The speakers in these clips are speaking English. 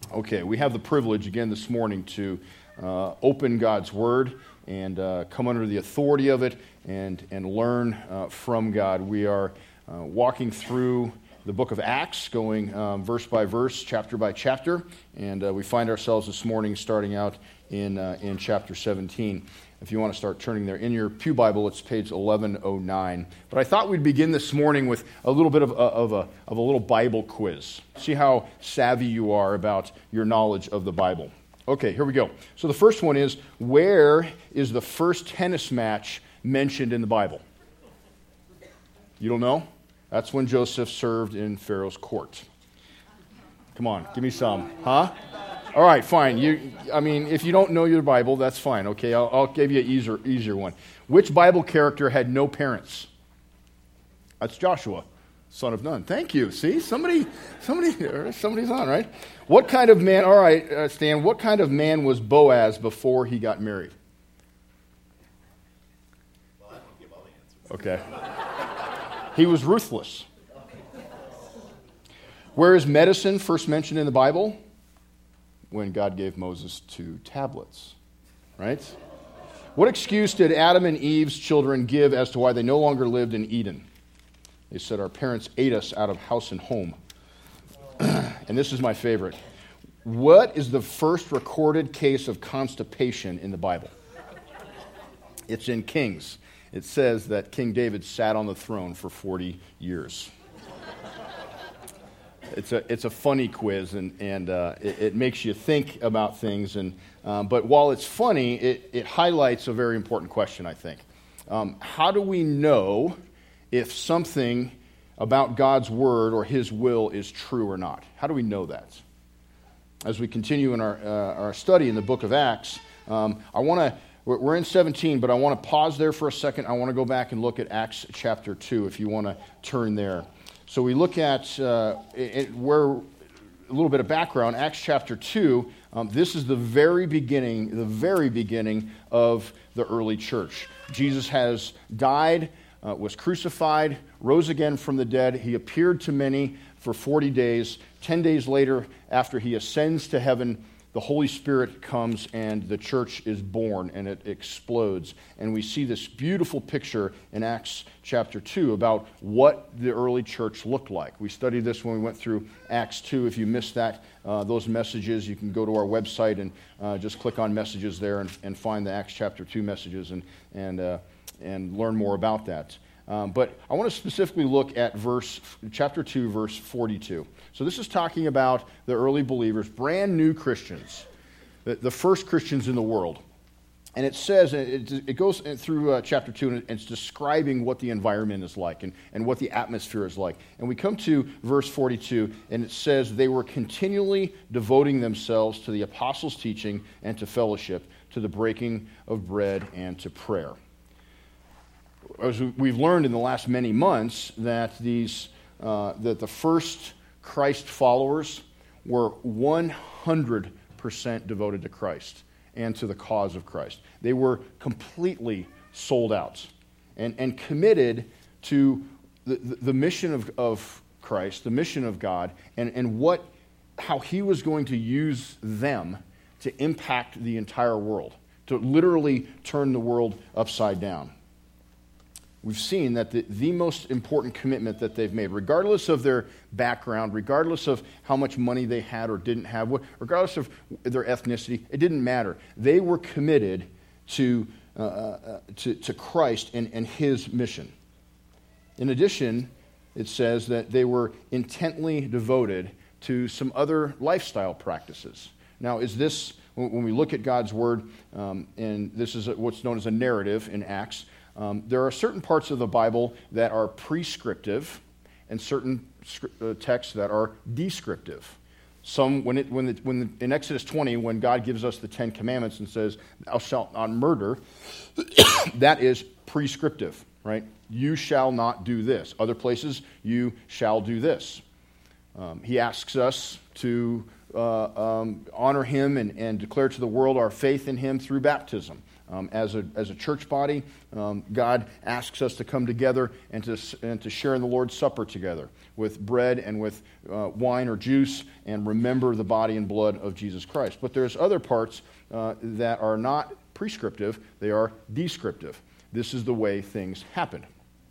Okay, we have the privilege again this morning to open God's Word and come under the authority of it and learn from God. We are walking through the book of Acts, going verse by verse, chapter by chapter, and we find ourselves this morning starting out in chapter 17. If you want to start turning there in your pew Bible, it's page 1109. But I thought we'd begin this morning with a little bit of a little Bible quiz. See how savvy you are about your knowledge of the Bible. Okay, here we go. So the first one is, where is the first tennis match mentioned in the Bible? You don't know? That's when Joseph served in Pharaoh's court. Come on, give me some. Huh? All right, fine. If you don't know your Bible, that's fine. Okay, I'll give you an easier one. Which Bible character had no parents? That's Joshua, son of Nun. Thank you. See, somebody's on, right? What kind of man? All right, Stan. What kind of man was Boaz before he got married? Well, I don't give all the answers. Okay. He was ruthless. Where is medicine first mentioned in the Bible? When God gave Moses 2 tablets, right? What excuse did Adam and Eve's children give as to why they no longer lived in Eden? They said, our parents ate us out of house and home. And this is my favorite. What is the first recorded case of constipation in the Bible? It's in Kings. It says that King David sat on the throne for 40 years. It's a funny quiz, and it makes you think about things. But while it's funny, it highlights a very important question, I think. How do we know if something about God's Word or His will is true or not? How do we know that? As we continue in our study in the book of Acts, we're in 17, but I want to pause there for a second. I want to go back and look at Acts chapter 2, if you want to turn there. So we look at where a little bit of background. Acts chapter 2. This is the very beginning of the early church. Jesus has died, was crucified, rose again from the dead. He appeared to many for 40 days. 10 days later, after he ascends to heaven, the Holy Spirit comes and the church is born and it explodes. And we see this beautiful picture in Acts chapter 2 about what the early church looked like. We studied this when we went through Acts 2. If you missed those messages, you can go to our website and just click on messages there and find the Acts chapter 2 messages and learn more about that. But I want to specifically look at chapter 2, verse 42. So this is talking about the early believers, brand new Christians, the first Christians in the world. And it says, it goes through chapter 2, and it's describing what the environment is like and what the atmosphere is like. And we come to verse 42, and it says, they were continually devoting themselves to the apostles' teaching and to fellowship, to the breaking of bread and to prayer. As we've learned in the last many months, that that the first Christ followers were 100% devoted to Christ and to the cause of Christ. They were completely sold out and committed to the mission of Christ, the mission of God, and how He was going to use them to impact the entire world, to literally turn the world upside down. We've seen that the most important commitment that they've made, regardless of their background, regardless of how much money they had or didn't have, regardless of their ethnicity, it didn't matter. They were committed to Christ and His mission. In addition, it says that they were intently devoted to some other lifestyle practices. Now, is this, when we look at God's Word, and this is what's known as a narrative in Acts, there are certain parts of the Bible that are prescriptive and certain texts that are descriptive. Some, in Exodus 20, when God gives us the 10 Commandments and says, thou shalt not murder, that is prescriptive, right? You shall not do this. Other places, you shall do this. He asks us to honor him and declare to the world our faith in him through baptism. As a church body, God asks us to come together and to share in the Lord's Supper together with bread and with wine or juice and remember the body and blood of Jesus Christ. But there's other parts that are not prescriptive, they are descriptive. This is the way things happened.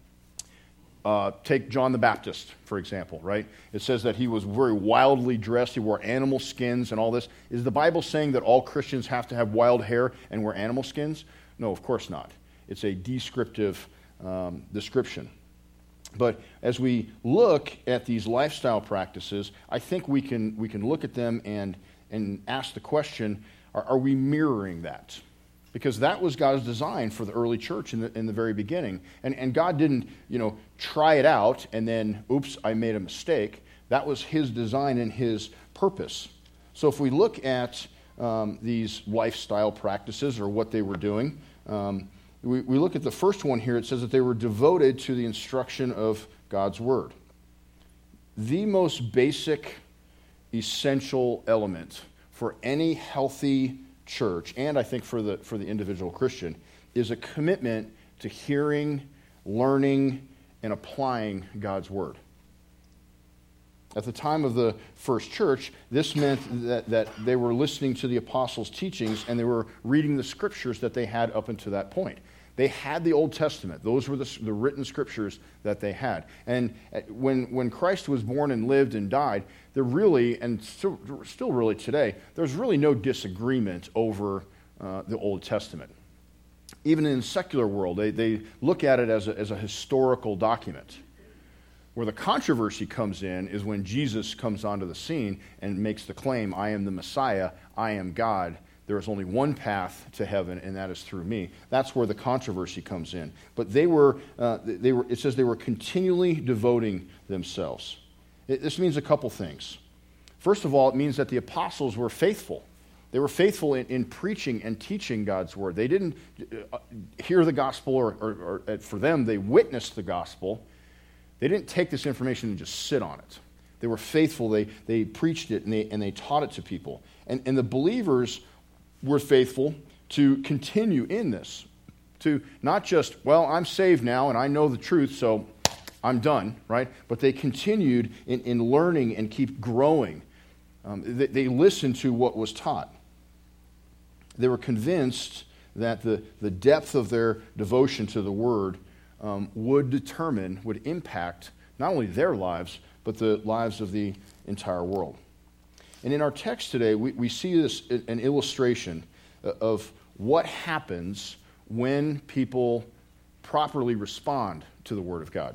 Take John the Baptist, for example, right? It says that he was very wildly dressed. He wore animal skins and all this. Is the Bible saying that all Christians have to have wild hair and wear animal skins? No, of course not. It's a descriptive description. But as we look at these lifestyle practices, I think we can look at them and ask the question, are we mirroring that? Because that was God's design for the early church in the very beginning. And God didn't, try it out and then, oops, I made a mistake. That was his design and his purpose. So if we look at these lifestyle practices or what they were doing, we look at the first one here. It says that they were devoted to the instruction of God's word. The most basic, essential element for any healthy church, and I think for the individual Christian, is a commitment to hearing, learning, and applying God's word. At the time of the first church, this meant that they were listening to the apostles' teachings and they were reading the scriptures that they had up until that point. They had the Old Testament. Those were the written scriptures that they had. And when Christ was born and lived and died, there really, and still really today, there's really no disagreement over the Old Testament. Even in the secular world, they look at it as a historical document. Where the controversy comes in is when Jesus comes onto the scene and makes the claim, I am the Messiah, I am God. There is only one path to heaven, and that is through me. That's where the controversy comes in. But it says they were continually devoting themselves. This means a couple things. First of all, it means that the apostles were faithful. They were faithful in preaching and teaching God's word. They didn't hear the gospel, or for them, they witnessed the gospel. They didn't take this information and just sit on it. They were faithful. They preached it, and they taught it to people. And the believers were faithful to continue in this, to not just, well, I'm saved now and I know the truth, so I'm done, right? But they continued in learning and keep growing. They listened to what was taught. They were convinced that the depth of their devotion to the Word would impact not only their lives, but the lives of the entire world. And in our text today, we see an illustration of what happens when people properly respond to the Word of God.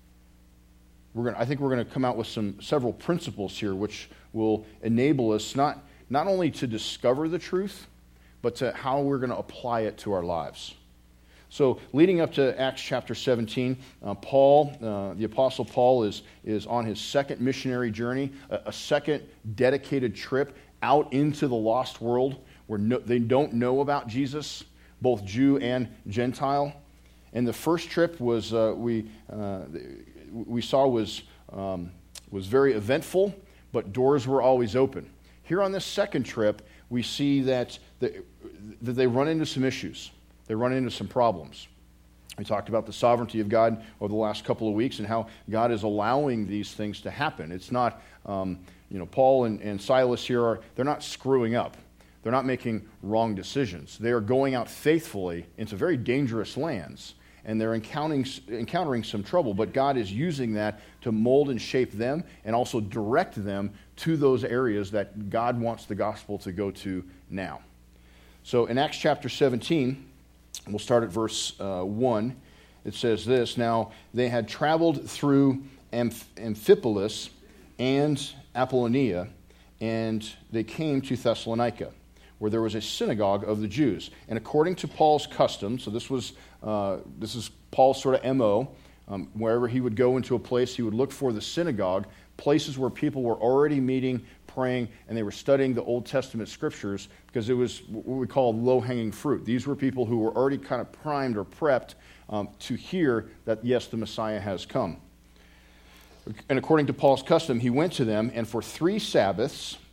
I think we're going to come out with several principles here which will enable us not only to discover the truth, but to how we're going to apply it to our lives. So leading up to Acts chapter 17, the Apostle Paul is on his second missionary journey, a second dedicated trip out into the lost world where they don't know about Jesus, both Jew and Gentile. And the first trip was we saw was very eventful, but doors were always open. Here on this second trip, we see that they run into some issues. They run into some problems. We talked about the sovereignty of God over the last couple of weeks and how God is allowing these things to happen. It's not, Paul and Silas here, they're not screwing up. They're not making wrong decisions. They are going out faithfully into very dangerous lands, and they're encountering some trouble. But God is using that to mold and shape them and also direct them to those areas that God wants the gospel to go to now. So in Acts chapter 17, we'll start at verse 1. It says this, Now they had traveled through Amphipolis and Apollonia, and they came to Thessalonica, where there was a synagogue of the Jews. And according to Paul's custom, so this is Paul's sort of M.O., wherever he would go into a place, he would look for the synagogue, places where people were already meeting, praying, and they were studying the Old Testament scriptures, because it was what we call low-hanging fruit. These were people who were already kind of primed or prepped to hear that, yes, the Messiah has come. And according to Paul's custom, he went to them, and for 3 Sabbaths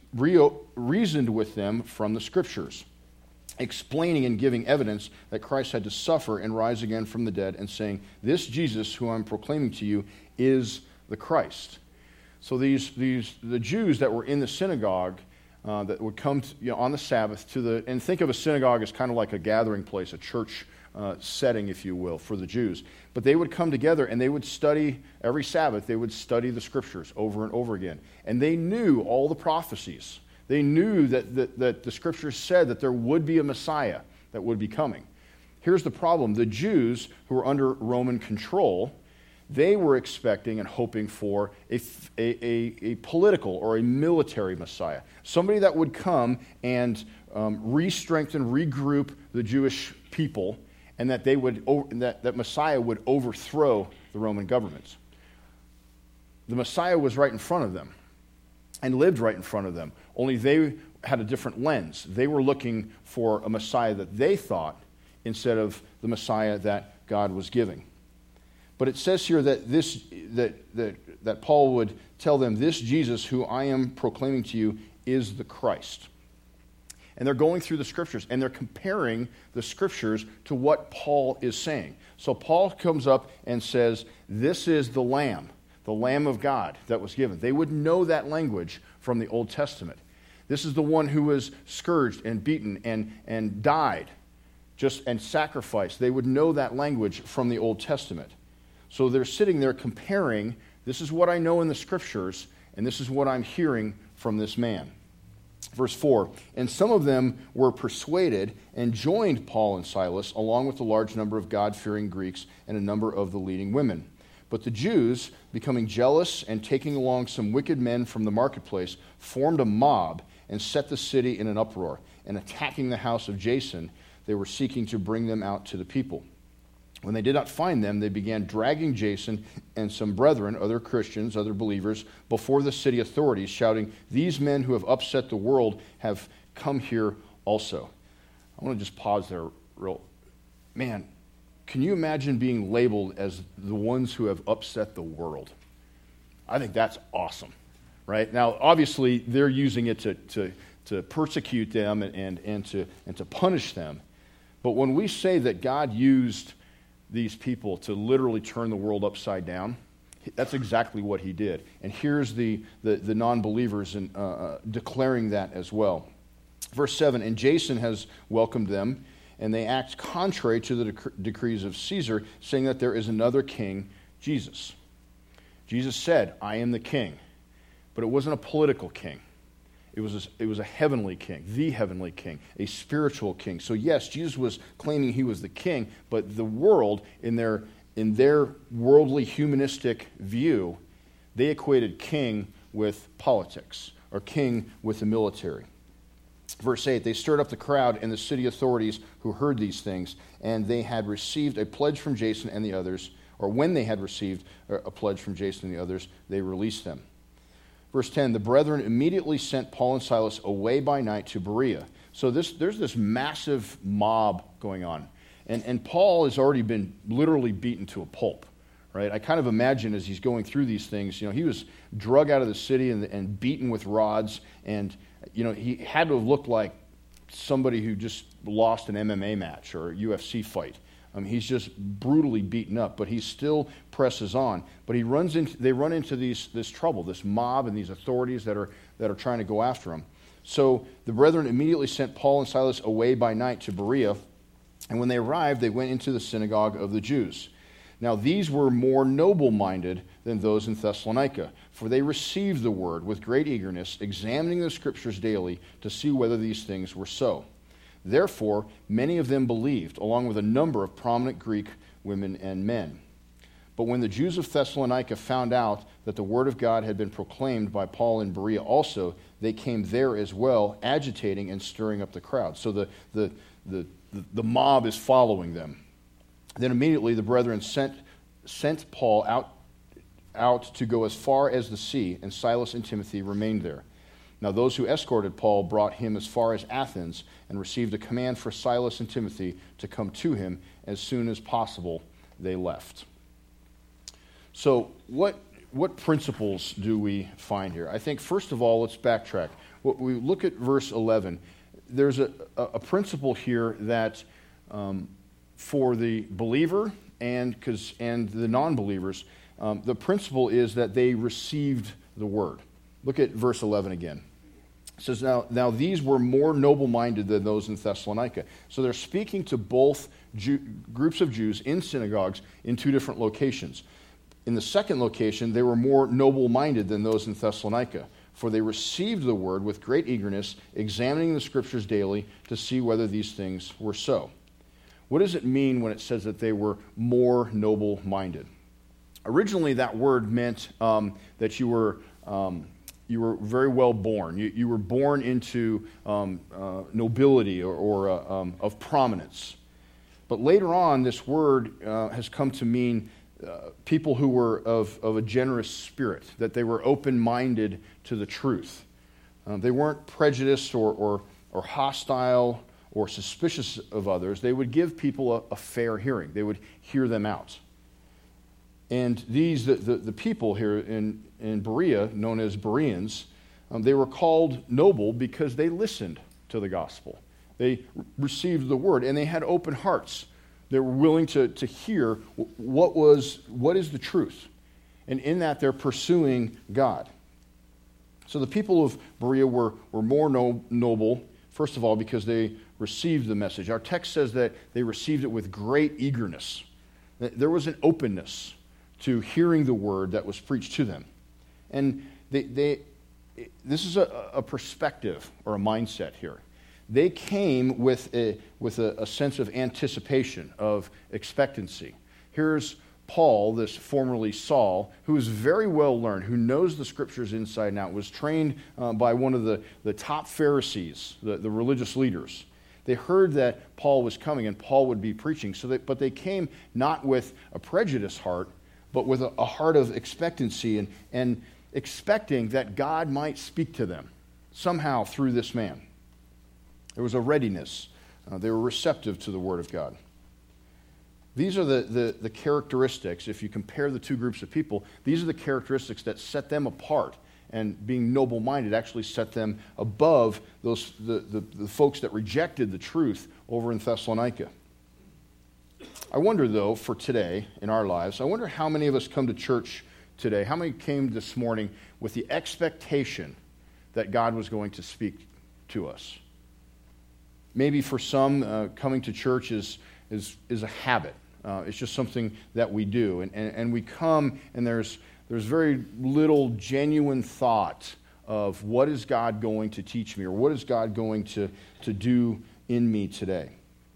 reasoned with them from the Scriptures, explaining and giving evidence that Christ had to suffer and rise again from the dead, and saying, "This Jesus who I'm proclaiming to you is the Christ." So the Jews that were in the synagogue that would come on the Sabbath and think of a synagogue as kind of like a gathering place, a church setting, if you will, for the Jews. But they would come together and they would study every Sabbath. They would study the Scriptures over and over again, and they knew all the prophecies. They knew that the Scriptures said that there would be a Messiah that would be coming. Here's the problem. The Jews who were under Roman control, they were expecting and hoping for a political or a military Messiah, somebody that would come and re-strengthen, regroup the Jewish people, and that that Messiah would overthrow the Roman government. The Messiah was right in front of them and lived right in front of them, only they had a different lens. They were looking for a Messiah that they thought instead of the Messiah that God was giving. But it says here that that Paul would tell them, "This Jesus who I am proclaiming to you is the Christ." And they're going through the Scriptures, and they're comparing the Scriptures to what Paul is saying. So Paul comes up and says, "This is the Lamb of God that was given." They would know that language from the Old Testament. This is the one who was scourged and beaten and died and sacrificed. They would know that language from the Old Testament. So they're sitting there comparing, this is what I know in the Scriptures, and this is what I'm hearing from this man. Verse 4, "And some of them were persuaded and joined Paul and Silas, along with a large number of God-fearing Greeks and a number of the leading women. But the Jews, becoming jealous and taking along some wicked men from the marketplace, formed a mob and set the city in an uproar. And attacking the house of Jason, they were seeking to bring them out to the people. When they did not find them, they began dragging Jason and some brethren, other Christians, other believers, before the city authorities, shouting, 'These men who have upset the world have come here also.'" I want to just pause there Man, can you imagine being labeled as the ones who have upset the world? I think that's awesome, right? Now, obviously, they're using it to persecute them and to punish them. But when we say that God used these people to literally turn the world upside down, that's exactly what he did. And here's the non-believers declaring that as well. Verse 7, "And Jason has welcomed them, and they act contrary to the decrees of Caesar, saying that there is another king, Jesus." Jesus said, "I am the king." But it wasn't a political king. It was a heavenly king, the heavenly king, a spiritual king. So yes, Jesus was claiming he was the king, but the world, in their worldly humanistic view, they equated king with politics, or king with the military. Verse 8, "They stirred up the crowd and the city authorities who heard these things, and they had received a pledge from Jason and the others," or when they had received a pledge from Jason and the others, they released them. Verse 10, "The brethren immediately sent Paul and Silas away by night to Berea." So there's this massive mob going on. And Paul has already been literally beaten to a pulp, right? I kind of imagine as he's going through these things, he was drug out of the city and beaten with rods. And, he had to have looked like somebody who just lost an MMA match or a UFC fight. He's just brutally beaten up, but he still presses on. But they run into this trouble, this mob and these authorities that are trying to go after him. So the brethren immediately sent Paul and Silas away by night to Berea, and when they arrived, they went into the synagogue of the Jews. Now these were more noble-minded than those in Thessalonica, for they received the word with great eagerness, examining the Scriptures daily to see whether these things were so. Therefore, many of them believed, along with a number of prominent Greek women and men. But when the Jews of Thessalonica found out that the word of God had been proclaimed by Paul in Berea also, they came there as well, agitating and stirring up the crowd. So the mob is following them. Then immediately the brethren sent Paul out to go as far as the sea, and Silas and Timothy remained there. Now those who escorted Paul brought him as far as Athens and received a command for Silas and Timothy to come to him as soon as possible. They left. So what principles do we find here? I think first of all, let's backtrack. we look at verse 11, there's a principle here that for the believer and the non-believers, the principle is that they received the word. Look at verse 11 again. It says, now these were more noble-minded than those in Thessalonica. So they're speaking to both groups of Jews in synagogues in two different locations. In the second location, they were more noble-minded than those in Thessalonica, for they received the word with great eagerness, examining the scriptures daily to see whether these things were so. What does it mean when it says that they were more noble-minded? Originally, that word meant that you were very well born. You were born into nobility or of prominence. But later on, this word has come to mean people who were of a generous spirit, that they were open-minded to the truth. They weren't prejudiced or hostile or suspicious of others. They would give people a fair hearing. They would hear them out. And these, the people here in Berea, known as Bereans, they were called noble because they listened to the gospel. They received the word, and they had open hearts. They were willing to hear what is the truth. And in that, they're pursuing God. So the people of Berea were more noble, first of all, because they received the message. Our text says that they received it with great eagerness. There was an openness to hearing the word that was preached to them. And this is a perspective or a mindset here. They came with a sense of anticipation, of expectancy. Here's Paul, this formerly Saul, who is very well learned, who knows the scriptures inside and out, was trained by one of the top Pharisees, the religious leaders. They heard that Paul was coming and Paul would be preaching, but they came not with a prejudiced heart, but with a heart of expectancy and expecting that God might speak to them somehow through this man. There was a readiness. They were receptive to the word of God. These are the characteristics, if you compare the two groups of people, these are the characteristics that set them apart, and being noble-minded actually set them above the folks that rejected the truth over in Thessalonica. I wonder, though, for today in our lives, I wonder how many of us come to church today, how many came this morning with the expectation that God was going to speak to us. Maybe for some, coming to church is a habit. It's just something that we do. And we come, and there's very little genuine thought of what is God going to teach me, or what is God going to do in me today.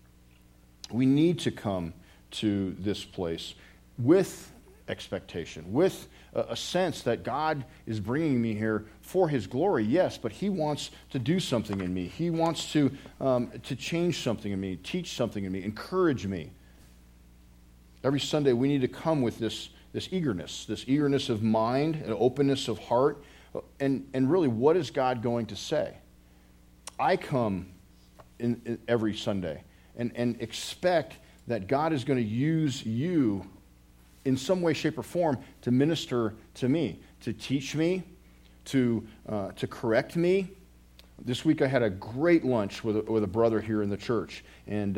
We need to come to this place with expectation, with a sense that God is bringing me here for His glory, yes, but He wants to do something in me. He wants to change something in me, teach something in me, encourage me. Every Sunday we need to come with this eagerness of mind, an openness of heart, and really, what is God going to say? I come in every Sunday and expect that God is going to use you in some way, shape, or form to minister to me, to teach me, to correct me. This week I had a great lunch with a brother here in the church, and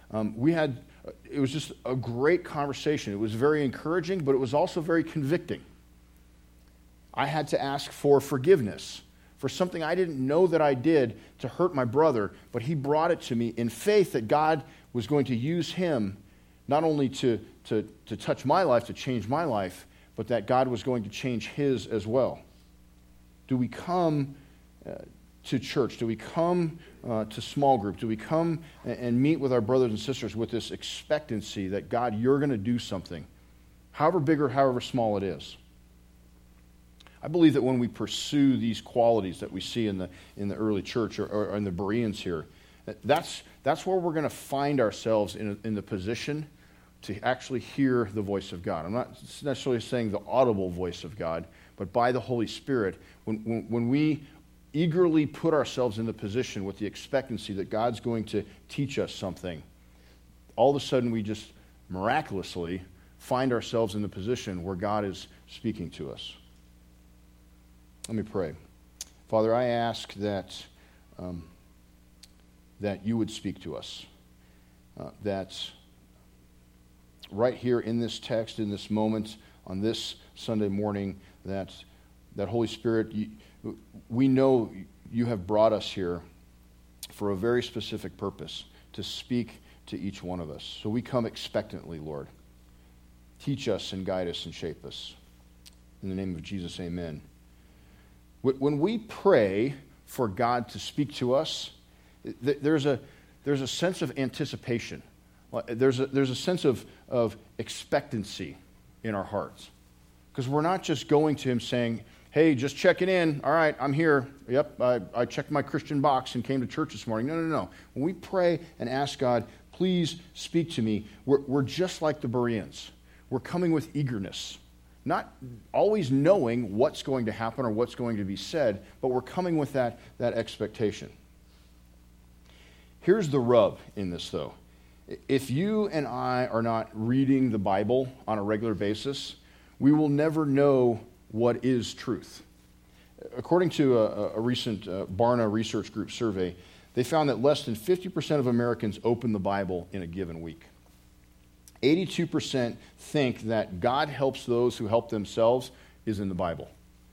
it was just a great conversation. It was very encouraging, but it was also very convicting. I had to ask for forgiveness for something I didn't know that I did to hurt my brother, but he brought it to me in faith that God was going to use him not only to touch my life, to change my life, but that God was going to change his as well. Do we come to church? Do we come to small group? Do we come and meet with our brothers and sisters with this expectancy that, God, you're going to do something, however big or however small it is? I believe that when we pursue these qualities that we see in the early church or in the Bereans here, that's where we're going to find ourselves in the position to actually hear the voice of God. I'm not necessarily saying the audible voice of God, but by the Holy Spirit, when we eagerly put ourselves in the position with the expectancy that God's going to teach us something, all of a sudden we just miraculously find ourselves in the position where God is speaking to us. Let me pray. Father, I ask that you would speak to us. That right here in this text, in this moment, on this Sunday morning, that Holy Spirit, we know you have brought us here for a very specific purpose, to speak to each one of us. So we come expectantly, Lord. Teach us and guide us and shape us. In the name of Jesus, amen. When we pray for God to speak to us, there's a sense of anticipation. There's a sense of expectancy in our hearts. Because we're not just going to him saying, hey, just checking in. All right, I'm here. Yep, I checked my Christian box and came to church this morning. No. When we pray and ask God, please speak to me, we're just like the Bereans. We're coming with eagerness. Not always knowing what's going to happen or what's going to be said, but we're coming with that expectation. Here's the rub in this, though. If you and I are not reading the Bible on a regular basis, we will never know what is truth. According to a recent Barna Research Group survey, they found that less than 50% of Americans open the Bible in a given week. 82% think that God helps those who help themselves is in the Bible.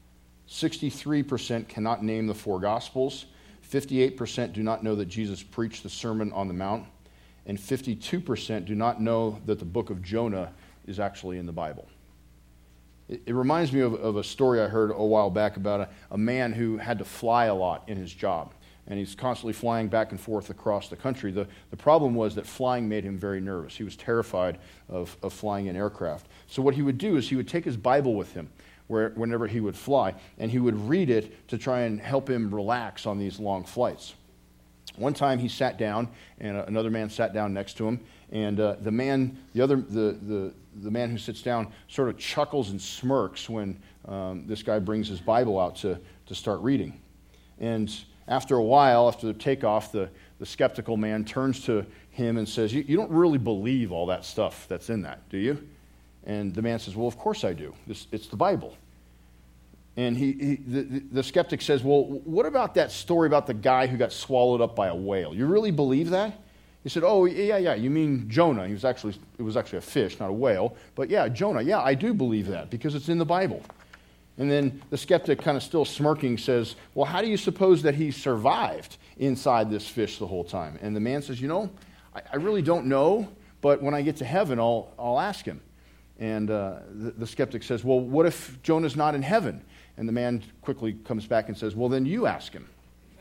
63% cannot name the 4 Gospels. 58% do not know that Jesus preached the Sermon on the Mount. And 52% do not know that the book of Jonah is actually in the Bible. It reminds me of a story I heard a while back about a man who had to fly a lot in his job. And he's constantly flying back and forth across the country. The problem was that flying made him very nervous. He was terrified of flying in aircraft. So what he would do is he would take his Bible with him whenever he would fly, and he would read it to try and help him relax on these long flights. One time he sat down, and another man sat down next to him, and the man who sits down sort of chuckles and smirks when this guy brings his Bible out to start reading. And after a while, after the takeoff, the skeptical man turns to him and says, you don't really believe all that stuff that's in that, do you? And the man says, well, of course I do. It's the Bible. And the skeptic says, well, what about that story about the guy who got swallowed up by a whale? You really believe that? He said, oh, yeah, you mean Jonah. It was actually a fish, not a whale. But yeah, Jonah, yeah, I do believe that because it's in the Bible. And then the skeptic, kind of still smirking, says, well, how do you suppose that he survived inside this fish the whole time? And the man says, I really don't know, but when I get to heaven, I'll ask him. And the skeptic says, well, what if Jonah's not in heaven? And the man quickly comes back and says, well, then you ask him.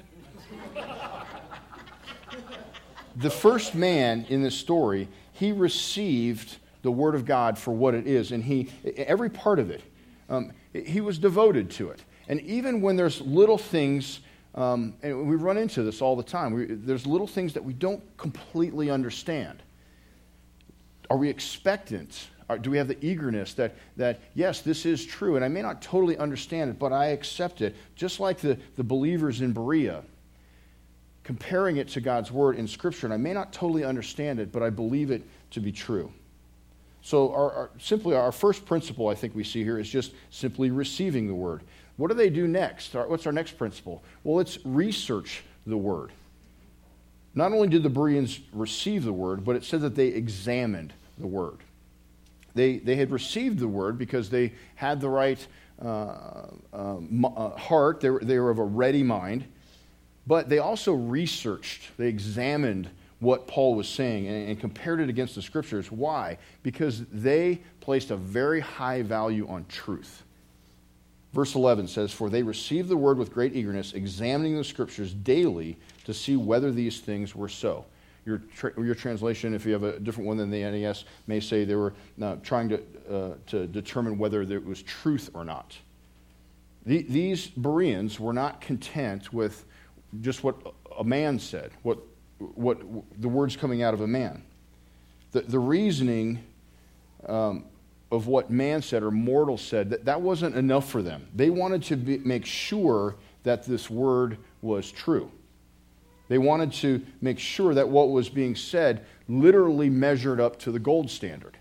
The first man in this story, he received the Word of God for what it is, and every part of it, he was devoted to it. And even when there's little things, and we run into this all the time, there's little things that we don't completely understand. Are we expectant? Do we have the eagerness that yes, this is true, and I may not totally understand it, but I accept it, just like the believers in Berea, comparing it to God's Word in Scripture, and I may not totally understand it, but I believe it to be true. So our first principle I think we see here is just simply receiving the Word. What do they do next? What's our next principle? Well, it's research the Word. Not only did the Bereans receive the Word, but it said that they examined the Word. They had received the Word because they had the right heart. They were of a ready mind. But they also researched. They examined what Paul was saying and compared it against the Scriptures. Why? Because they placed a very high value on truth. Verse 11 says, for they received the Word with great eagerness, examining the Scriptures daily to see whether these things were so. Your translation, if you have a different one than the NAS, may say they were trying to determine whether there was truth or not. These Bereans were not content with just what a man said, what the words coming out of a man. The reasoning of what man said or mortal said, that wasn't enough for them. They wanted to make sure that this word was true. They wanted to make sure that what was being said literally measured up to the gold standard,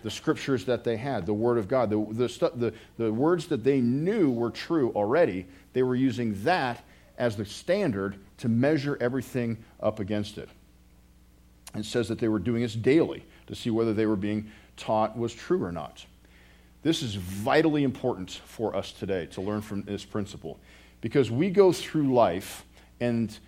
the scriptures that they had, the Word of God, the words that they knew were true already. They were using that as the standard to measure everything up against it. And it says that they were doing this daily to see whether they were being taught was true or not. This is vitally important for us today to learn from this principle, because we go through life and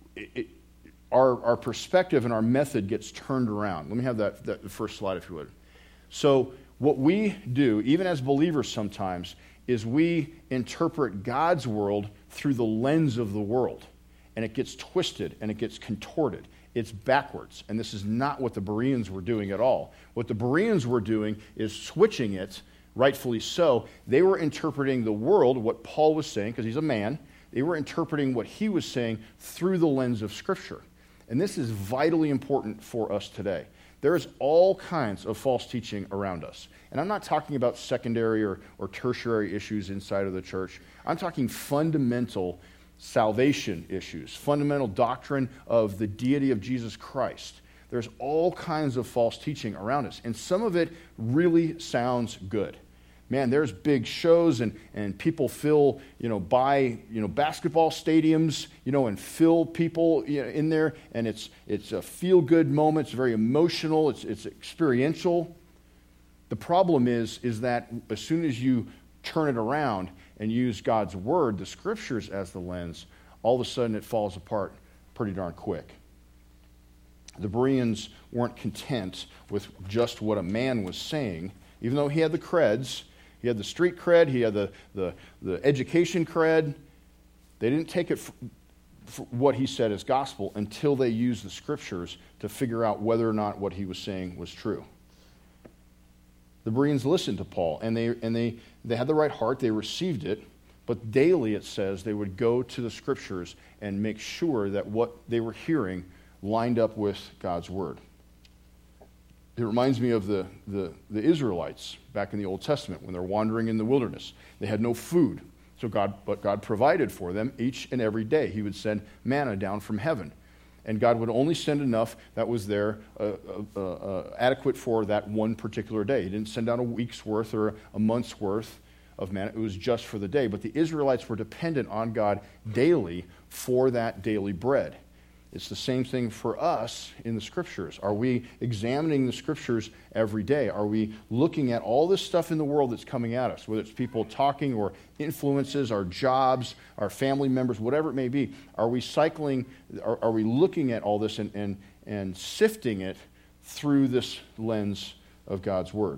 our perspective and our method gets turned around. Let me have that first slide, if you would. So what we do, even as believers sometimes, is we interpret God's world through the lens of the world. And it gets twisted and it gets contorted. It's backwards. And this is not what the Bereans were doing at all. What the Bereans were doing is switching it, rightfully so. They were interpreting the world, what Paul was saying, because he's a man. They were interpreting what he was saying through the lens of Scripture. And this is vitally important for us today. There is all kinds of false teaching around us. And I'm not talking about secondary or tertiary issues inside of the church. I'm talking fundamental salvation issues, fundamental doctrine of the deity of Jesus Christ. There's all kinds of false teaching around us. And some of it really sounds good. Man, there's big shows and people buy basketball stadiums, and fill people in there, and it's a feel-good moment. It's very emotional. It's experiential. The problem is that as soon as you turn it around and use God's word, the scriptures as the lens, all of a sudden it falls apart pretty darn quick. The Bereans weren't content with just what a man was saying, even though he had the creds. He had the street cred. He had the education cred. They didn't take it for what he said as gospel until they used the scriptures to figure out whether or not what he was saying was true. The Bereans listened to Paul, and they had the right heart. They received it. But daily, it says, they would go to the scriptures and make sure that what they were hearing lined up with God's word. It reminds me of the Israelites back in the Old Testament when they're wandering in the wilderness. They had no food, but God provided for them each and every day. He would send manna down from heaven, and God would only send enough that was there adequate for that one particular day. He didn't send out a week's worth or a month's worth of manna. It was just for the day. But the Israelites were dependent on God daily for that daily bread. It's the same thing for us in the Scriptures. Are we examining the Scriptures every day? Are we looking at all this stuff in the world that's coming at us, whether it's people talking or influences, our jobs, our family members, whatever it may be? Are we looking at all this and sifting it through this lens of God's Word?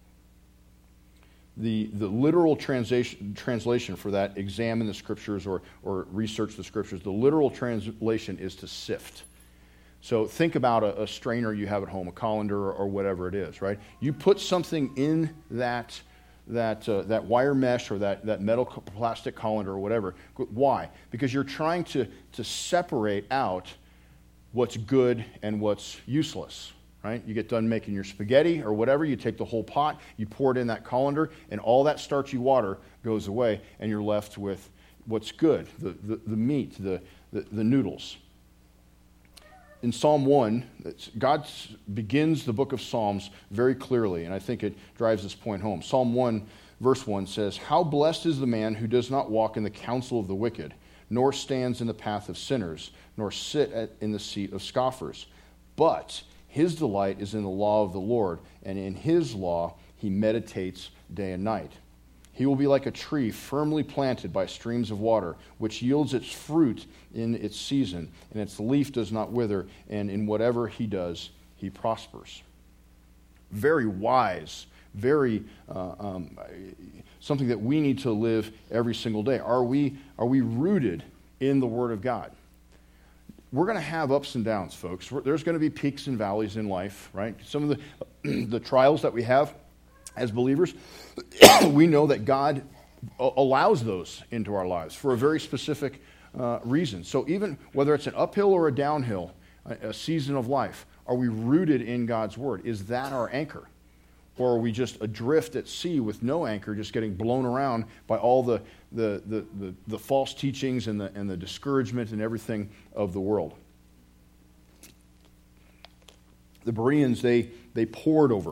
The literal translation for that, examine the scriptures or research the scriptures, the literal translation is to sift. So think about a strainer you have at home, a colander or whatever it is, right? You put something in that wire mesh or that metal plastic colander or whatever. Why? Because you're trying to separate out what's good and what's useless. Right? You get done making your spaghetti or whatever, you take the whole pot, you pour it in that colander, and all that starchy water goes away, and you're left with what's good, the meat, the noodles. In Psalm 1, God begins the book of Psalms very clearly, and I think it drives this point home. Psalm 1, verse 1 says, "How blessed is the man who does not walk in the counsel of the wicked, nor stands in the path of sinners, nor sit in the seat of scoffers. But his delight is in the law of the Lord, and in his law he meditates day and night. He will be like a tree firmly planted by streams of water, which yields its fruit in its season, and its leaf does not wither, and in whatever he does, he prospers." Very wise, very something that we need to live every single day. Are we rooted in the Word of God? We're going to have ups and downs, folks. There's going to be peaks and valleys in life, right? Some of the trials that we have as believers, we know that God allows those into our lives for a very specific reason. So even whether it's an uphill or a downhill, a season of life, are we rooted in God's Word? Is that our anchor? Or are we just adrift at sea with no anchor, just getting blown around by all the false teachings and the discouragement and everything of the world? The Bereans, they pored over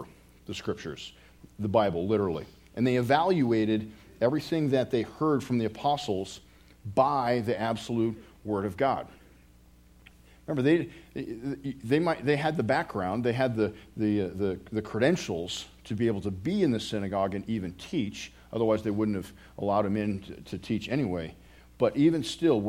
the scriptures, the Bible, literally. And they evaluated everything that they heard from the apostles by the absolute Word of God. Remember, they had the background, they had the credentials to be able to be in the synagogue and even teach. Otherwise, they wouldn't have allowed them in to teach anyway. But even still,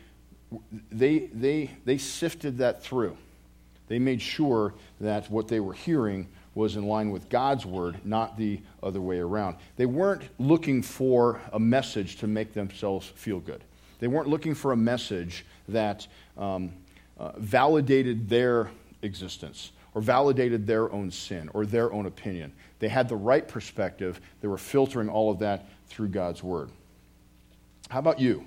they sifted that through. They made sure that what they were hearing was in line with God's word, not the other way around. They weren't looking for a message to make themselves feel good. They weren't looking for a message that validated their existence or validated their own sin or their own opinion. They had the right perspective. They were filtering all of that through God's word. How about you?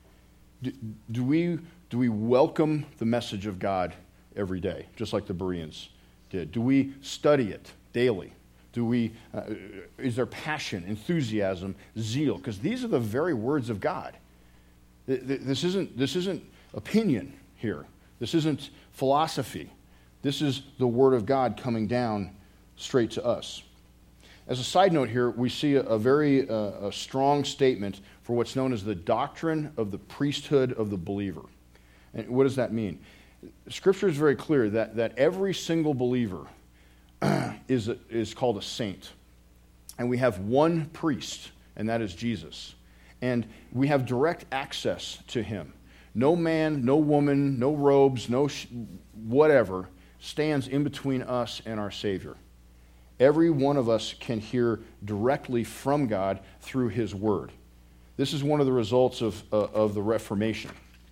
Do we welcome the message of God every day, just like the Bereans did? Do we study it daily? Is there passion, enthusiasm, zeal? Because these are the very words of God. This isn't opinion here. This isn't philosophy. This is the Word of God coming down straight to us. As a side note here, we see a very strong statement for what's known as the doctrine of the priesthood of the believer. And what does that mean? Scripture is very clear that every single believer is called a saint. And we have one priest, and that is Jesus. And we have direct access to him. No man, no woman, no robes, whatever stands in between us and our Savior. Every one of us can hear directly from God through his word. This is one of the results of the Reformation.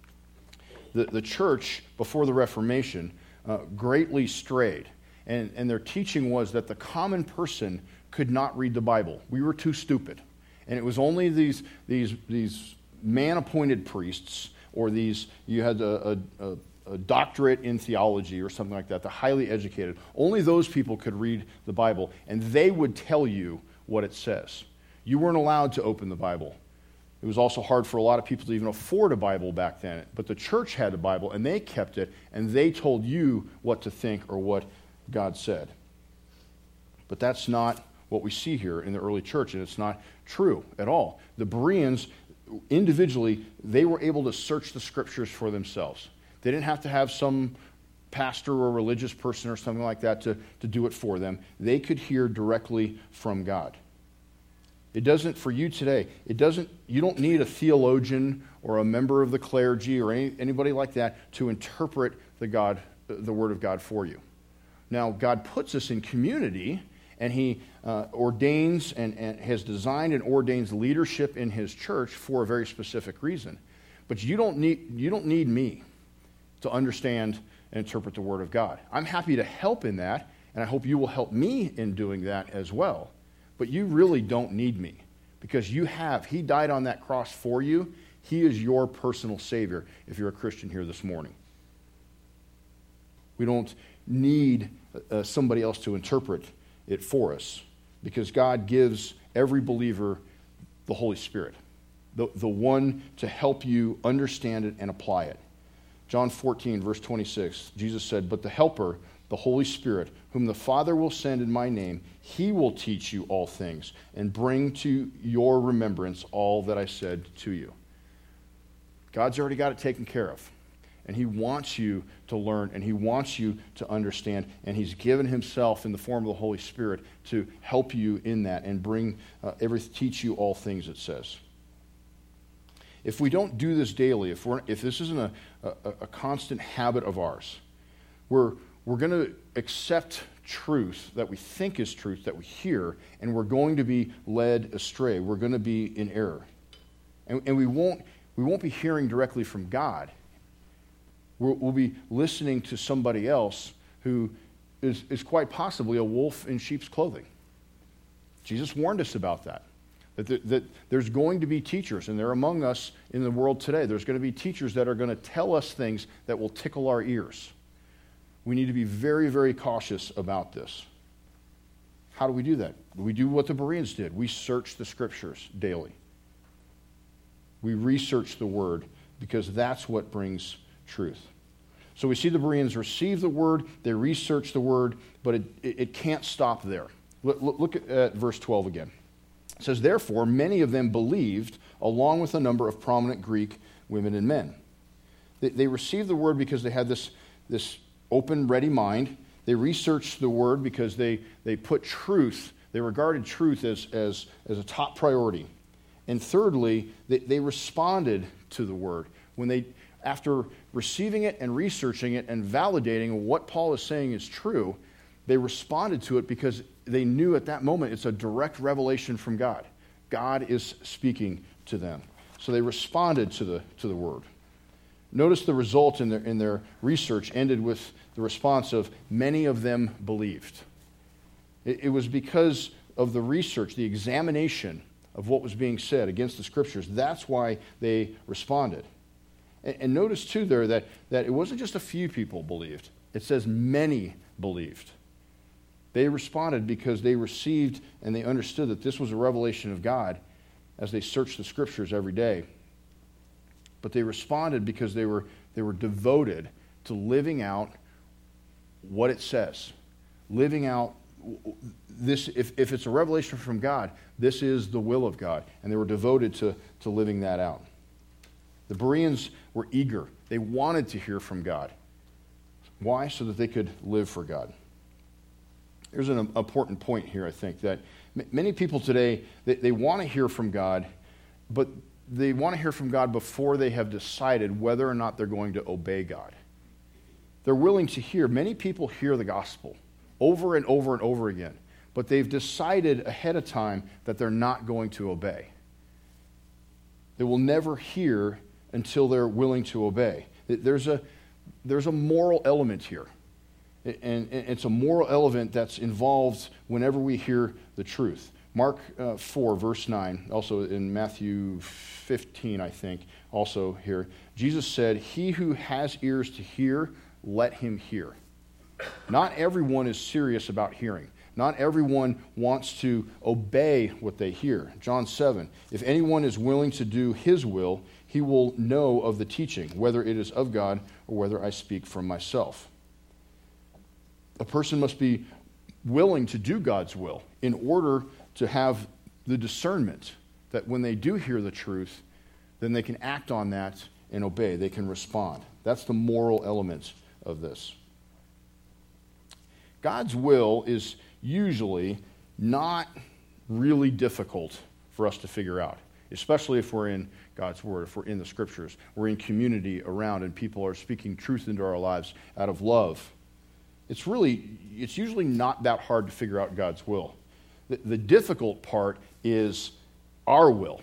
The church, before the Reformation, greatly strayed. And their teaching was that the common person could not read the Bible. We were too stupid. And it was only these man-appointed priests, or you had a doctorate in theology or something like that, the highly educated. Only those people could read the Bible, and they would tell you what it says. You weren't allowed to open the Bible. It was also hard for a lot of people to even afford a Bible back then. But the church had a Bible, and they kept it, and they told you what to think or what God said. But that's not what we see here in the early church, and it's not true at all. The Bereans, individually, they were able to search the Scriptures for themselves. They didn't have to have some pastor or religious person or something like that to do it for them. They could hear directly from God. It doesn't, for you today, you don't need a theologian or a member of the clergy or anybody like that to interpret the Word of God for you. Now, God puts us in community, and he ordains and has designed and ordains leadership in his church for a very specific reason. But you don't need me to understand and interpret the Word of God. I'm happy to help in that, and I hope you will help me in doing that as well. But you really don't need me, because he died on that cross for you. He is your personal Savior if you're a Christian here this morning. We don't need somebody else to interpret it for us, because God gives every believer the Holy Spirit, the one to help you understand it and apply it. John 14, verse 26, Jesus said, "But the Helper, the Holy Spirit, whom the Father will send in my name, he will teach you all things and bring to your remembrance all that I said to you." God's already got it taken care of. And he wants you to learn, and he wants you to understand, and he's given himself in the form of the Holy Spirit to help you in that and teach you all things, it says. If we don't do this daily, if this isn't a constant habit of ours, we're going to accept truth that we think is truth, that we hear, and we're going to be led astray. We're going to be in error. And we won't be hearing directly from God. We'll be listening to somebody else who is quite possibly a wolf in sheep's clothing. Jesus warned us about that. That there's going to be teachers, and they're among us in the world today. There's going to be teachers that are going to tell us things that will tickle our ears. We need to be very, very cautious about this. How do we do that? We do what the Bereans did. We search the Scriptures daily. We research the Word, because that's what brings truth. So we see the Bereans receive the Word, they research the Word, but it can't stop there. Look at verse 12 again. It says, therefore, many of them believed, along with a number of prominent Greek women and men. They received the word because they had this open, ready mind. They researched the word because they put truth, they regarded truth as a top priority. And thirdly, they responded to the word. After receiving it and researching it and validating what Paul is saying is true, they responded to it because they knew at that moment it's a direct revelation from God. God is speaking to them. So they responded to the word. Notice the result in their research ended with the response of many of them believed. It was because of the research, the examination of what was being said against the scriptures. That's why they responded. And notice too there that it wasn't just a few people believed. It says many believed. They responded because they received and they understood that this was a revelation of God as they searched the scriptures every day. But they responded because they were devoted to living out what it says. Living out this, if it's a revelation from God, this is the will of God. And they were devoted to living that out. The Bereans were eager. They wanted to hear from God. Why? So that they could live for God. There's an important point here, I think, that many people today, they want to hear from God, but they want to hear from God before they have decided whether or not they're going to obey God. They're willing to hear. Many people hear the gospel over and over and over again, but they've decided ahead of time that they're not going to obey. They will never hear until they're willing to obey. There's a moral element here. And it's a moral element that's involved whenever we hear the truth. Mark 4, verse 9, also in Matthew 15, I think, also here. Jesus said, he who has ears to hear, let him hear. Not everyone is serious about hearing. Not everyone wants to obey what they hear. John 7, if anyone is willing to do his will, he will know of the teaching, whether it is of God or whether I speak from myself. A person must be willing to do God's will in order to have the discernment that when they do hear the truth, then they can act on that and obey. They can respond. That's the moral element of this. God's will is usually not really difficult for us to figure out, especially if we're in God's Word, if we're in the Scriptures, we're in community around and people are speaking truth into our lives out of love. It's usually not that hard to figure out God's will. The difficult part is our will.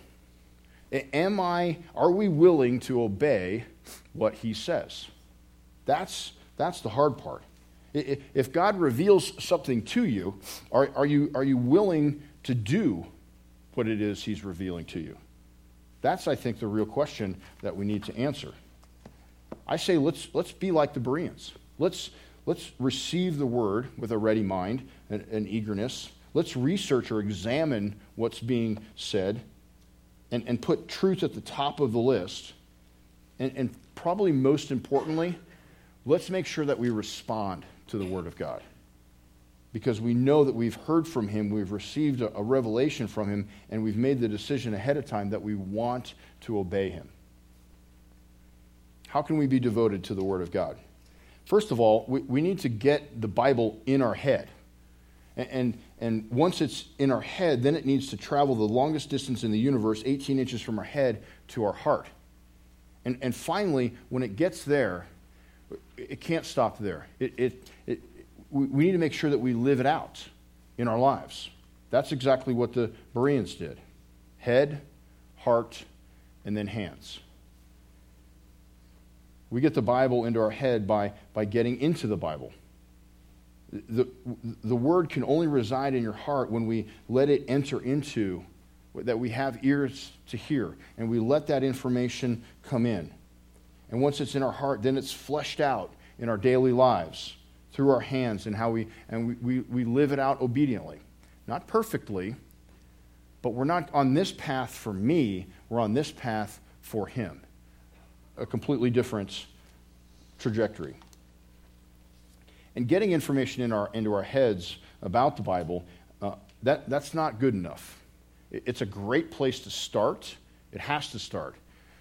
Are we willing to obey what He says? That's the hard part. If God reveals something to you, are you willing to do what it is He's revealing to you? That's, I think, the real question that we need to answer. I say let's be like the Bereans. Let's receive the word with a ready mind and eagerness. Let's research or examine what's being said and put truth at the top of the list. And probably most importantly, let's make sure that we respond to the Word of God. Because we know that we've heard from Him, we've received a revelation from Him, and we've made the decision ahead of time that we want to obey Him. How can we be devoted to the Word of God? First of all, we need to get the Bible in our head. And once it's in our head, then it needs to travel the longest distance in the universe, 18 inches from our head to our heart. And finally, when it gets there, it can't stop there. We need to make sure that we live it out in our lives. That's exactly what the Bereans did. Head, heart, and then hands. We get the Bible into our head by getting into the Bible. The Word can only reside in your heart when we let it enter into, that we have ears to hear, and we let that information come in. And once it's in our heart, then it's fleshed out in our daily lives through our hands and how we live it out obediently. Not perfectly, but we're not on this path for me, we're on this path for Him. A completely different trajectory. And getting information into our heads about the Bible that's not good enough. It's a great place to start. It has to start.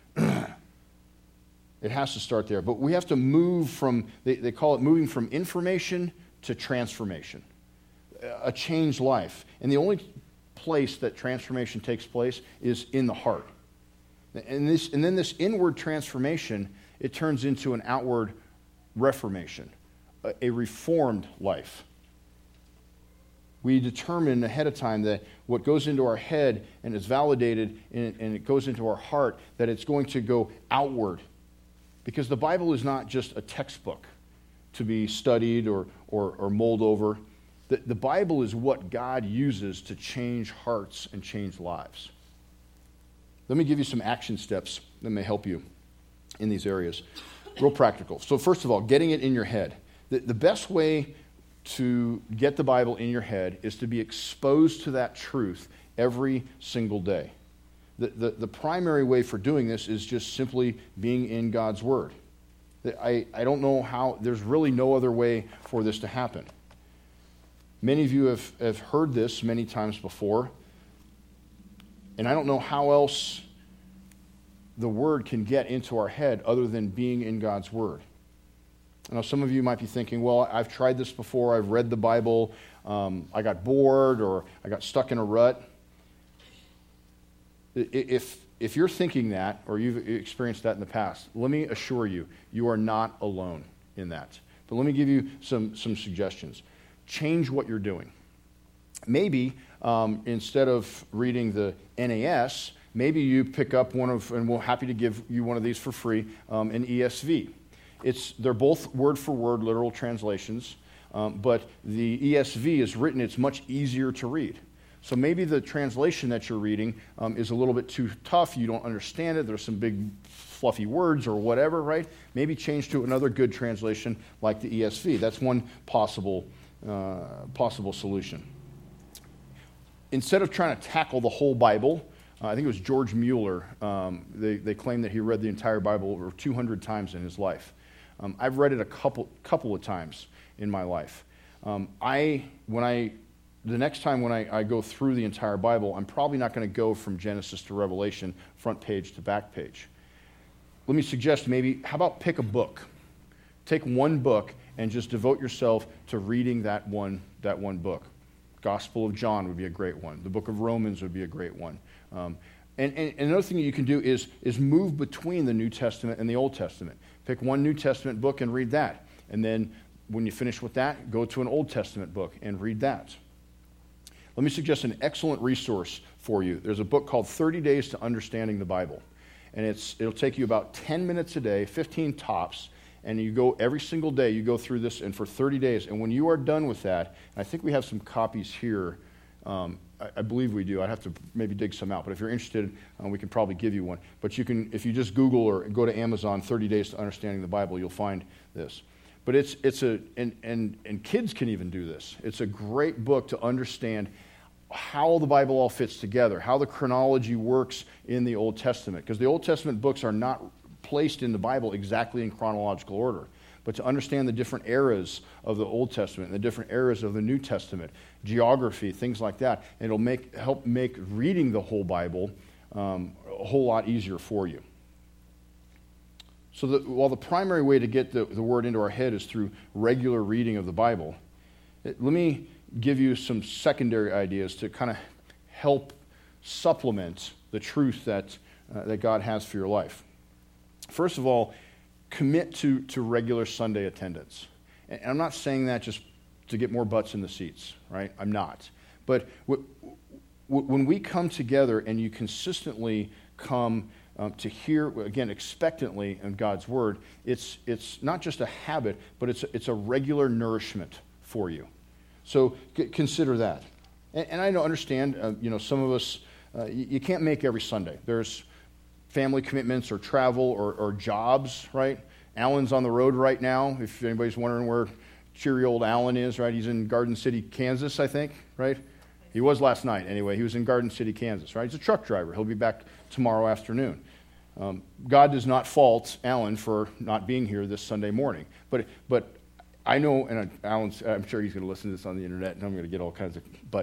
It has to start there. But we have to move from, they call it moving from information to transformation, a changed life. And the only place that transformation takes place is in the heart. And then this inward transformation, it turns into an outward reformation, a reformed life. We determine ahead of time that what goes into our head and is validated and it goes into our heart, that it's going to go outward. Because the Bible is not just a textbook to be studied or mulled over. The Bible is what God uses to change hearts and change lives. Let me give you some action steps that may help you in these areas. Real practical. So first of all, getting it in your head. The best way to get the Bible in your head is to be exposed to that truth every single day. The primary way for doing this is just simply being in God's Word. I don't know how, there's really no other way for this to happen. Many of you have heard this many times before, and I don't know how else the Word can get into our head other than being in God's Word. I know some of you might be thinking, well, I've tried this before, I've read the Bible, I got bored or I got stuck in a rut. If you're thinking that, or you've experienced that in the past, let me assure you, you are not alone in that. But let me give you some suggestions. Change what you're doing. Maybe instead of reading the NAS, maybe you pick up one of, and we're happy to give you one of these for free, an ESV. They're both word-for-word literal translations, but the ESV is written, it's much easier to read. So maybe the translation that you're reading is a little bit too tough, you don't understand it, there's some big fluffy words or whatever, right? Maybe change to another good translation like the ESV. That's one possible solution. Instead of trying to tackle the whole Bible, I think it was George Mueller, they claim that he read the entire Bible over 200 times in his life. I've read it a couple of times in my life. The next time when I go through the entire Bible, I'm probably not going to go from Genesis to Revelation, front page to back page. Let me suggest maybe, how about pick a book? Take one book and just devote yourself to reading that one book. Gospel of John would be a great one. The book of Romans would be a great one. And another thing that you can do is move between the New Testament and the Old Testament. Pick one New Testament book and read that. And then when you finish with that, go to an Old Testament book and read that. Let me suggest an excellent resource for you. There's a book called 30 Days to Understanding the Bible. And it'll take you about 10 minutes a day, 15 tops, and you go every single day, you go through this, and for 30 days. And when you are done with that, and I think we have some copies here, I believe we do. I'd have to maybe dig some out, but if you're interested, we can probably give you one. But you can, if you just Google or go to Amazon, 30 Days to Understanding the Bible, you'll find this. But and kids can even do this. It's a great book to understand how the Bible all fits together, how the chronology works in the Old Testament. Because the Old Testament books are not placed in the Bible exactly in chronological order. But to understand the different eras of the Old Testament and the different eras of the New Testament, geography, things like that, and it'll help make reading the whole Bible a whole lot easier for you. So while the primary way to get the word into our head is through regular reading of the Bible, let me give you some secondary ideas to kind of help supplement the truth that God has for your life. First of all, commit to regular Sunday attendance. And I'm not saying that just to get more butts in the seats, right? I'm not. But when we come together and you consistently come to hear, again, expectantly in God's Word, it's not just a habit, but it's a regular nourishment for you. So consider that. And I don't understand, some of us, you can't make every Sunday. There's family commitments or travel or jobs, right? Alan's on the road right now, if anybody's wondering where cheery old Alan is, right? He's in Garden City, Kansas, I think, right? He was last night, anyway. He was in Garden City, Kansas, right? He's a truck driver. He'll be back tomorrow afternoon. God does not fault Alan for not being here this Sunday morning. But I know, and I'm sure he's going to listen to this on the internet, and I'm going to get all kinds of, but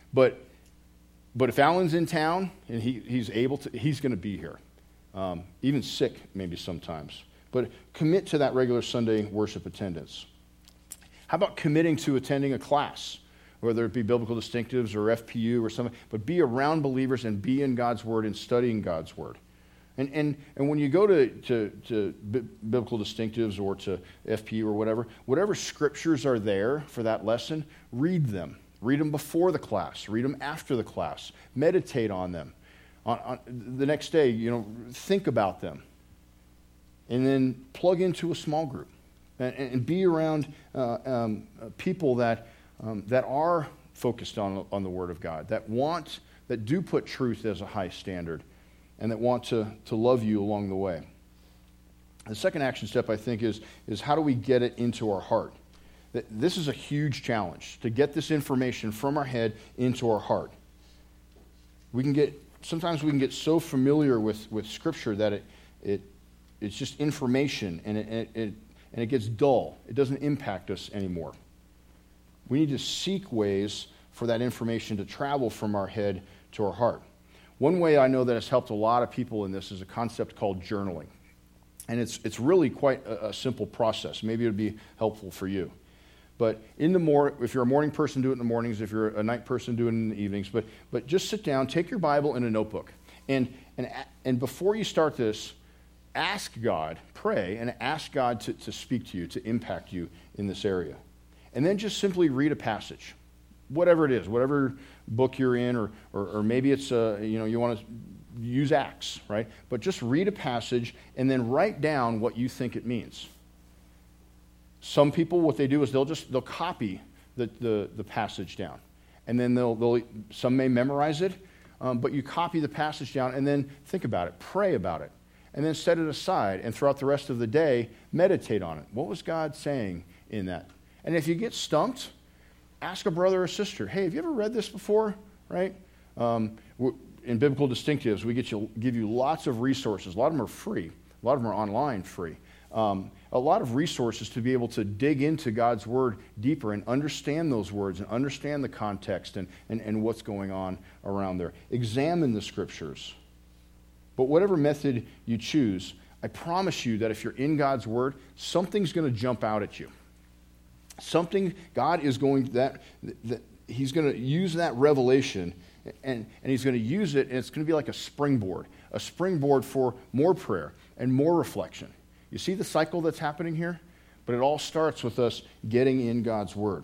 But if Alan's in town and he's able to, he's going to be here. Even sick maybe sometimes. But commit to that regular Sunday worship attendance. How about committing to attending a class, whether it be Biblical Distinctives or FPU or something, but be around believers and be in God's Word and studying God's Word. And when you go to Biblical Distinctives or to FPU or whatever scriptures are there for that lesson, read them. Read them before the class. Read them after the class. Meditate on them. On the next day, think about them. And then plug into a small group. And be around people that are focused on the Word of God, that do put truth as a high standard, and that want to love you along the way. The second action step, I think, is how do we get it into our heart? This is a huge challenge, to get this information from our head into our heart. Sometimes we can get so familiar with Scripture that it's just information, and it gets dull. It doesn't impact us anymore. We need to seek ways for that information to travel from our head to our heart. One way I know that has helped a lot of people in this is a concept called journaling. And it's really quite a simple process. Maybe it would be helpful for you. But if you're a morning person, do it in the mornings. If you're a night person, do it in the evenings. But just sit down, take your Bible and a notebook. And before you start this, ask God, pray, and ask God to speak to you, to impact you in this area. And then just simply read a passage, whatever it is, whatever book you're in, or maybe it's you want to use Acts, right? But just read a passage and then write down what you think it means. Some people, what they do is they'll copy the passage down, and then some may memorize it, but you copy the passage down and then think about it, pray about it, and then set it aside, and throughout the rest of the day, meditate on it. What was God saying in that? And if you get stumped, ask a brother or sister, hey, have you ever read this before? Right? In Biblical Distinctives, we give you lots of resources. A lot of them are free. A lot of them are online free. A lot of resources to be able to dig into God's Word deeper and understand those words and understand the context and what's going on around there. Examine the Scriptures. But whatever method you choose, I promise you that if you're in God's Word, something's going to jump out at you. God is going that He's going to use that revelation and He's going to use it, and it's going to be like a springboard for more prayer and more reflection. You see the cycle that's happening here? But it all starts with us getting in God's Word.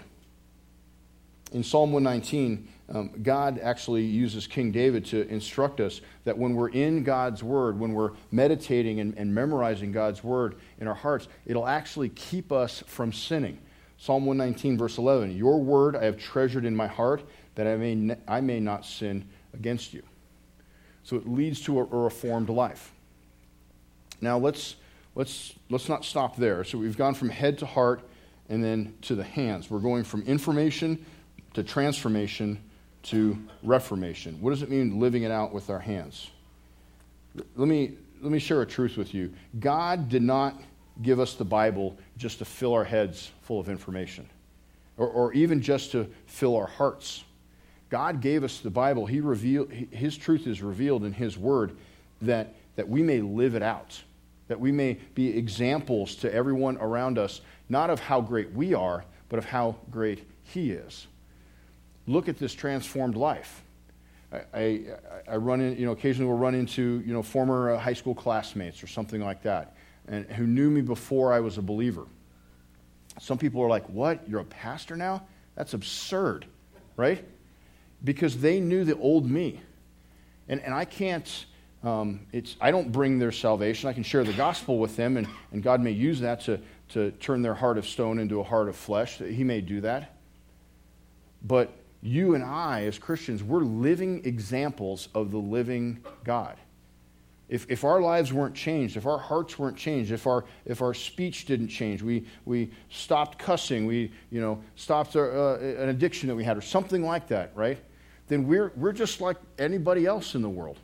In Psalm 119, God actually uses King David to instruct us that when we're in God's Word, when we're meditating and memorizing God's Word in our hearts, it'll actually keep us from sinning. Psalm 119, verse 11, your word I have treasured in my heart, that I may not sin against you. So it leads to a reformed life. Now let's not stop there. So we've gone from head to heart and then to the hands. We're going from information to transformation to reformation. What does it mean living it out with our hands? Let me share a truth with you. God did not give us the Bible just to fill our heads full of information, or even just to fill our hearts. God gave us the Bible. His truth is revealed in His Word that we may live it out, that we may be examples to everyone around us, not of how great we are, but of how great He is. Look at this transformed life. I run in, occasionally we'll run into, former high school classmates or something like that, and who knew me before I was a believer. Some people are like, what? You're a pastor now? That's absurd, right? Because they knew the old me. And I can't, I don't bring their salvation. I can share the gospel with them, and God may use that to turn their heart of stone into a heart of flesh. He may do that. But you and I, as Christians, we're living examples of the living God. If our lives weren't changed, if our hearts weren't changed, if our speech didn't change, we stopped cussing, we stopped an addiction that we had, or something like that, right? Then we're just like anybody else in the world.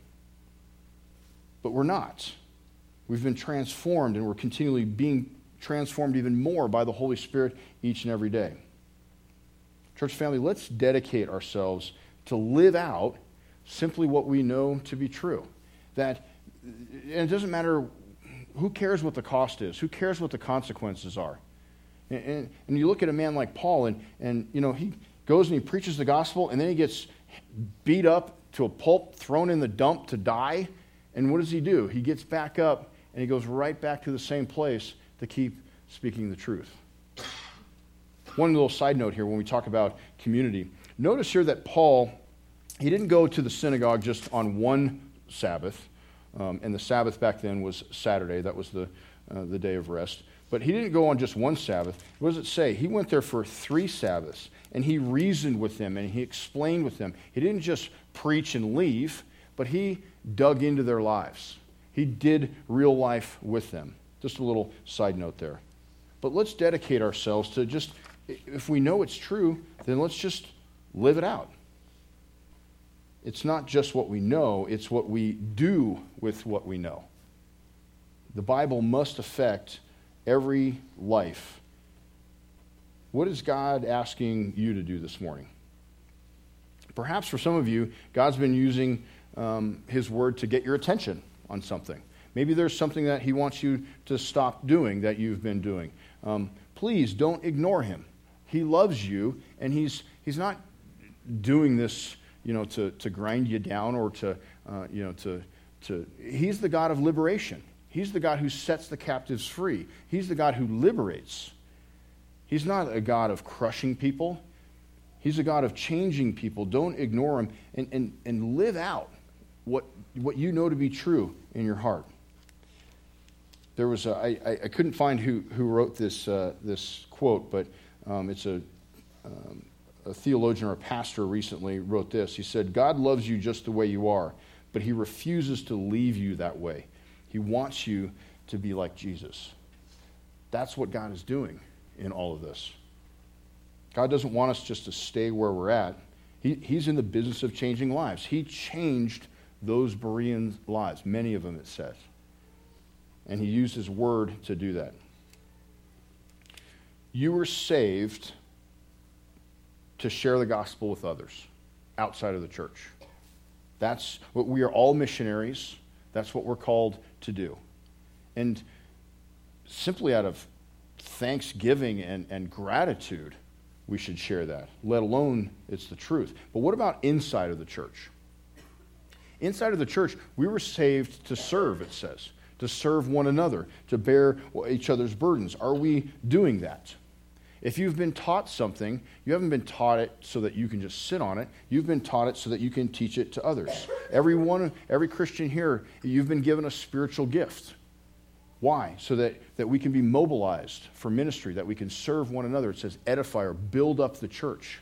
But we're not. We've been transformed, and we're continually being transformed even more by the Holy Spirit each and every day. Church family, let's dedicate ourselves to live out simply what we know to be true. And it doesn't matter, who cares what the cost is? Who cares what the consequences are? And you look at a man like Paul, and he goes and he preaches the gospel, and then he gets beat up to a pulp, thrown in the dump to die. And what does he do? He gets back up, and he goes right back to the same place to keep speaking the truth. One little side note here when we talk about community. Notice here that Paul, he didn't go to the synagogue just on one Sabbath, and the Sabbath back then was Saturday. That was the day of rest. But he didn't go on just one Sabbath. What does it say? He went there for 3 Sabbaths, and he reasoned with them, and he explained with them. He didn't just preach and leave, but he dug into their lives. He did real life with them. Just a little side note there. But let's dedicate ourselves to just, if we know it's true, then let's just live it out. It's not just what we know, it's what we do with what we know. The Bible must affect every life. What is God asking you to do this morning? Perhaps for some of you, God's been using His Word to get your attention on something. Maybe there's something that He wants you to stop doing that you've been doing. Please don't ignore Him. He loves you, and He's not doing this, to grind you down or to He's the God of liberation. He's the God who sets the captives free. He's the God who liberates. He's not a God of crushing people. He's a God of changing people. Don't ignore Him, and live out what you know to be true in your heart. There was I couldn't find who wrote this quote, but it's a theologian or a pastor recently wrote this. He said, "God loves you just the way you are, but He refuses to leave you that way. He wants you to be like Jesus." That's what God is doing in all of this. God doesn't want us just to stay where we're at. He's in the business of changing lives. He changed those Berean lives, many of them it says. And He used His Word to do that. You were saved to share the gospel with others outside of the church. That's what we are all missionaries. That's what we're called to do. And simply out of thanksgiving and gratitude, we should share that, let alone it's the truth. But what about inside of the church? Inside of the church, we were saved to serve, it says, to serve one another, to bear each other's burdens. Are we doing that? If you've been taught something, you haven't been taught it so that you can just sit on it. You've been taught it so that you can teach it to others. Every Christian here, you've been given a spiritual gift. Why? So that we can be mobilized for ministry, that we can serve one another. It says edify or build up the church.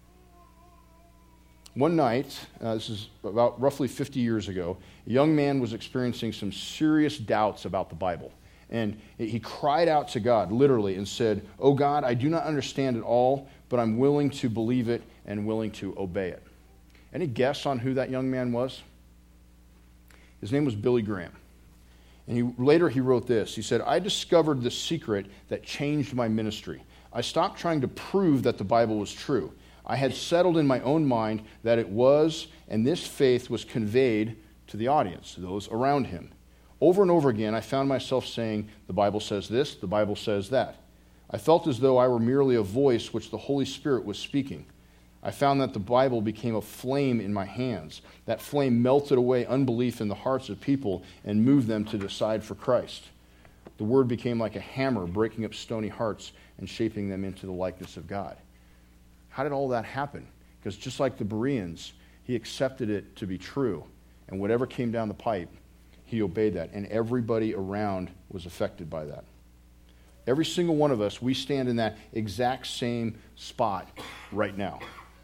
One night, this is about roughly 50 years ago, a young man was experiencing some serious doubts about the Bible. And he cried out to God, literally, and said, "Oh God, I do not understand it all, but I'm willing to believe it and willing to obey it." Any guess on who that young man was? His name was Billy Graham. And later he wrote this. He said, "I discovered the secret that changed my ministry. I stopped trying to prove that the Bible was true. I had settled in my own mind that it was, and this faith was conveyed to the audience, those around him. Over and over again, I found myself saying, the Bible says this, the Bible says that. I felt as though I were merely a voice which the Holy Spirit was speaking. I found that the Bible became a flame in my hands. That flame melted away unbelief in the hearts of people and moved them to decide for Christ. The Word became like a hammer, breaking up stony hearts and shaping them into the likeness of God." How did all that happen? Because just like the Bereans, he accepted it to be true. And whatever came down the pipe, he obeyed that. And everybody around was affected by that. Every single one of us, we stand in that exact same spot right now.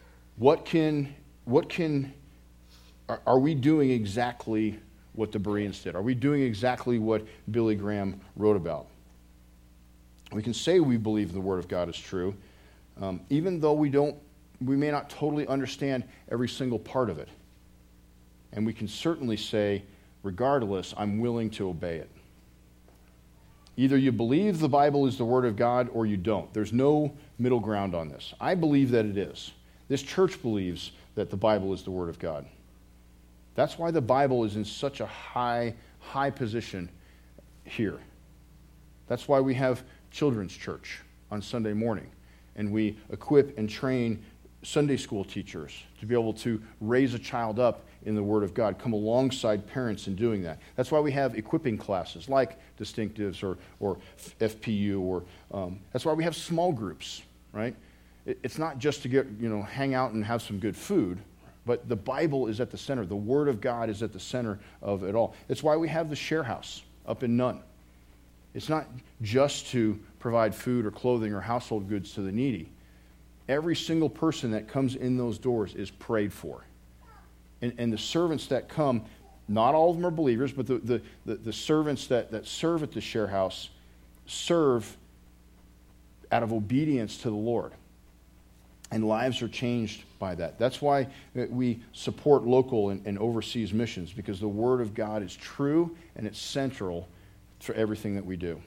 Are we doing exactly what the Bereans did? Are we doing exactly what Billy Graham wrote about? We can say we believe the Word of God is true, even though we may not totally understand every single part of it. And we can certainly say, regardless, I'm willing to obey it. Either you believe the Bible is the Word of God or you don't. There's no middle ground on this. I believe that it is. This church believes that the Bible is the Word of God. That's why the Bible is in such a high position here. That's why we have children's church on Sunday morning, and we equip and train Sunday school teachers to be able to raise a child up in the Word of God, come alongside parents in doing that. That's why we have equipping classes like Distinctives or FPU, or that's why we have small groups, right? It's not just to get, hang out and have some good food, but the Bible is at the center. The Word of God is at the center of it all. It's why we have the Share House up in Nunn. It's not just to provide food or clothing or household goods to the needy. Every single person that comes in those doors is prayed for. And the servants that come, not all of them are believers, but the servants that serve at the Share House serve out of obedience to the Lord. And lives are changed by that. That's why we support local and overseas missions, because the Word of God is true and it's central for everything that we do.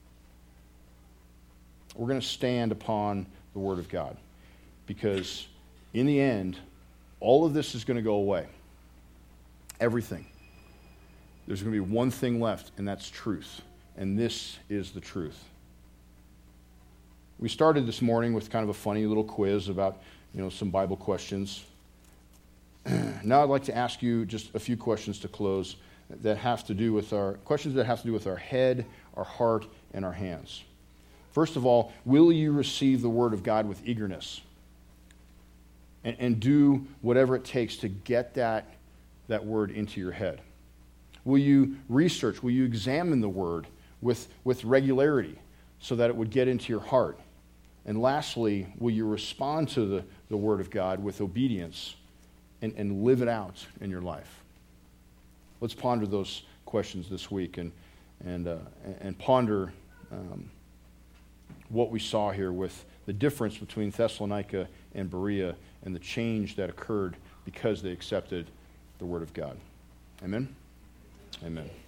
We're going to stand upon the Word of God, because in the end, all of this is going to go away. Everything. There's going to be one thing left, and that's truth. And this is the truth. We started this morning with kind of a funny little quiz about, some Bible questions. Now I'd like to ask you just a few questions to close that have to do with our head, our heart, and our hands. First of all, will you receive the Word of God with eagerness? And do whatever it takes to get that Word into your head? Will you research, will you examine the Word with regularity so that it would get into your heart? And lastly, will you respond to the Word of God with obedience and live it out in your life? Let's ponder those questions this week and ponder what we saw here with the difference between Thessalonica and Berea and the change that occurred because they accepted the Word of God. Amen? Amen.